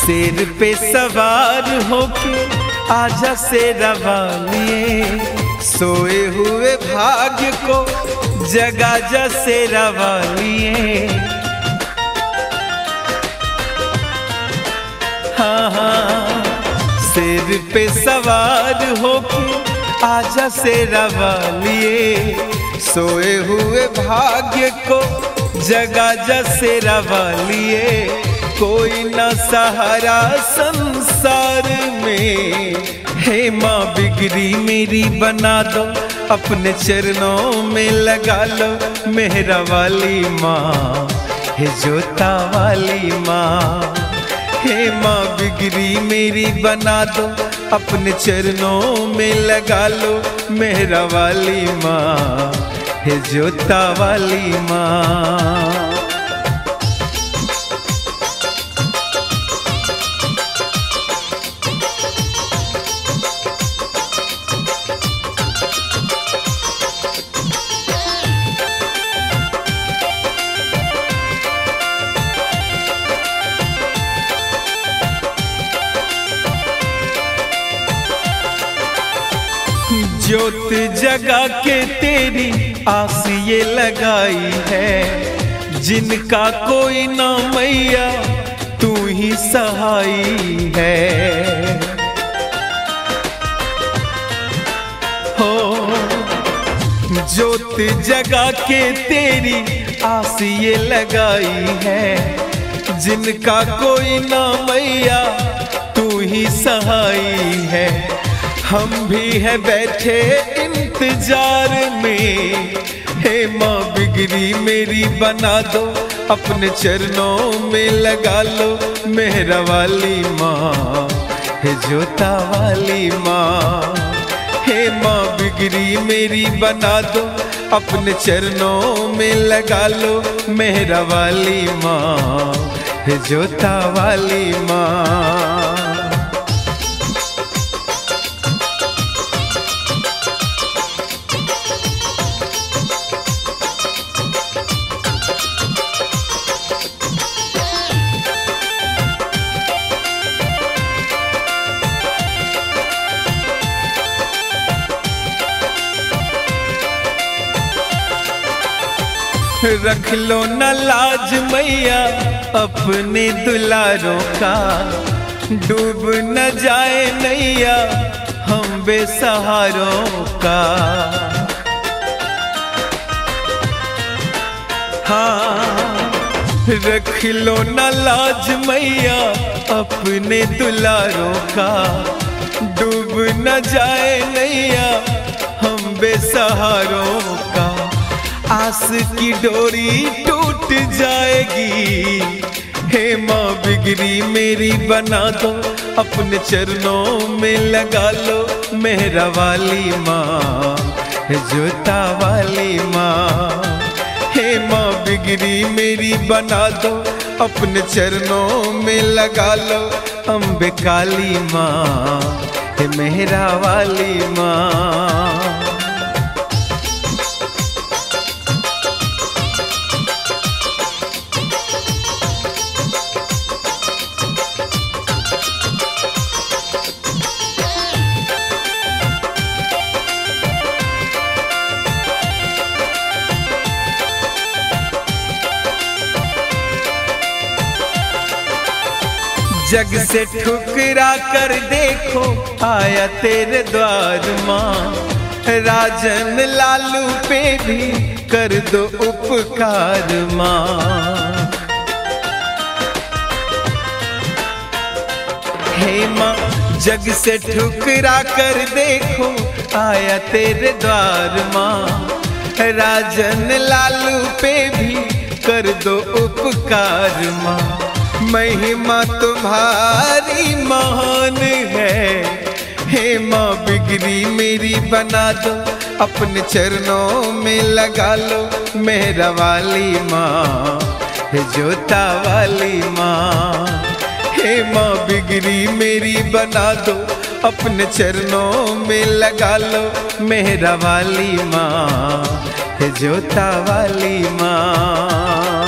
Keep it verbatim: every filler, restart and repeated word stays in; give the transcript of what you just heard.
शेर पे सवार होके आजा शेरा वालिए, सोए हुए भाग्य को जगा जा शेरा वालिए। हाँ हाँ, शेर पे सवार होके आजा शेरा वालिए, सोए हुए भाग्य को जगा जा शेरा वालिए। कोई ना सहारा संसार में, हे माँ बिगड़ी मेरी बना दो, अपने चरणों में लगा लो मेहरा वाली माँ, हे जोता वाली माँ। हे माँ बिगड़ी मेरी बना दो, अपने चरणों में लगा लो मेहरा वाली माँ, हे जोता वाली माँ। ज्योत जगा के तेरी आस ये लगाई है, जिनका कोई ना मैया तू ही सहाई है। हो ज्योत जगा के तेरी आस ये लगाई है, जिनका कोई ना मैया तू ही सहाई है। हम भी है बैठे इंतजार में, हे माँ बिगड़ी मेरी बना दो, अपने चरणों में लगा लो मेहरा वाली माँ, हे जोता वाली माँ। हे माँ बिगड़ी मेरी बना दो, अपने चरणों में लगा लो मेहरा वाली माँ, हे जोता वाली माँ। रख लो न लाज मैया अपने दुलारों का, डूब न जाए नैया हम बेसहारों का। हाँ रख लो न लाज मैया अपने दुलारों का, डूब न जाए नैया हम बेसहारों का। आस की डोरी टूट जाएगी, हे माँ बिगड़ी मेरी बना दो, अपने चरणों में लगा लो मेहरा वाली माँ, हे जोता वाली माँ। हे माँ बिगड़ी मेरी बना दो, अपने चरणों में लगा लो अम्बे काली माँ, हे मेहरा वाली माँ। जग से ठुकरा कर देखो आया तेरे द्वार माँ, राजन लालू पे भी कर दो उपकार माँ। हे माँ जग से ठुकरा कर देखो आया तेरे द्वार माँ, राजन लालू पे भी कर दो उपकार माँ। महिमा तुम्हारी महान है, हे माँ बिगड़ी मेरी बना दो, अपने चरणों में लगा लो मेहरा वाली माँ, हे जोता वाली माँ। हे माँ बिगड़ी मेरी बना दो, अपने चरणों में लगा लो मेहरा वाली माँ, हे जोता वाली माँ।